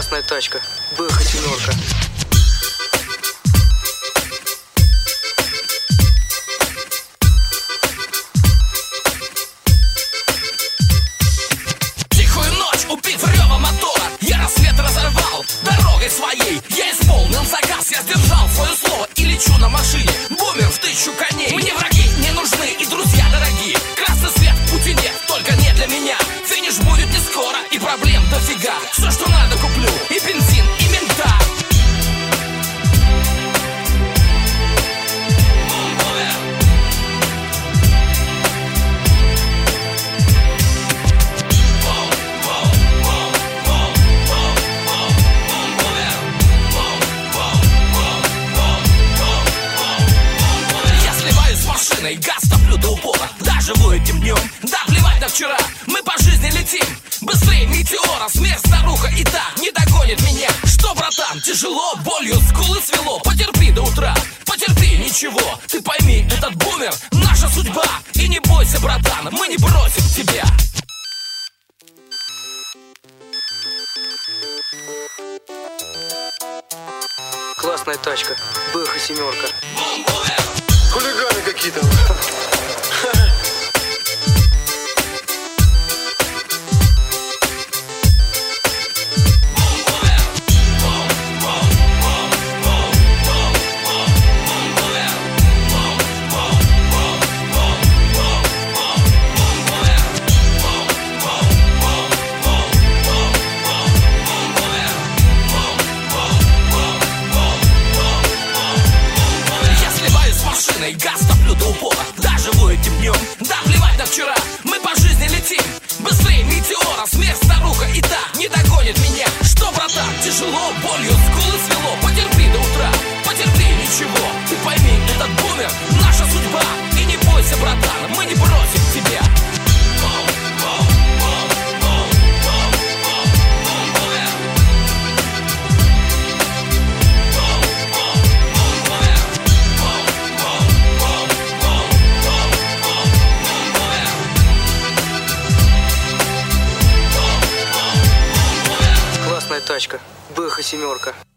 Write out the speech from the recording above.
Классная тачка, БХ семерка. Тихую ночь, убив рева мотора, я рассвет разорвал дорогой своей. Я исполнил заказ, я сдержал свое слово и лечу на машине, бумер в 1000 коней. Мне враги не нужны и друзья дорогие. Красный свет в пути нет, только не для меня. Финиш будет не скоро и проблем дофига. Все, что надо, куплю, и бензин, и мента. Газ топлю до упора, даже этим днем. Да плевать на вчера, мы по жизни летим быстрее метеора, смерть старуха и так не догонит меня. Что, братан, тяжело, болью скулы свело. Потерпи до утра, потерпи, ничего. Ты пойми, этот бумер наша судьба. И не бойся, братан, мы не бросим тебя. Классная тачка, БХ семерка. Хулиганы какие-то. Газ топлю до упора, даже этим днем. Да плевать на вчера, мы по жизни летим быстрее метеора, смерть старуха и так не догонит меня. Что, братан, тяжело, болью скулы свело. Потерпи до утра, потерпи, ничего. Ты пойми, этот бумер наша судьба. И не бойся, братан, мы не бросим тебя. Классная тачка, БХ семерка.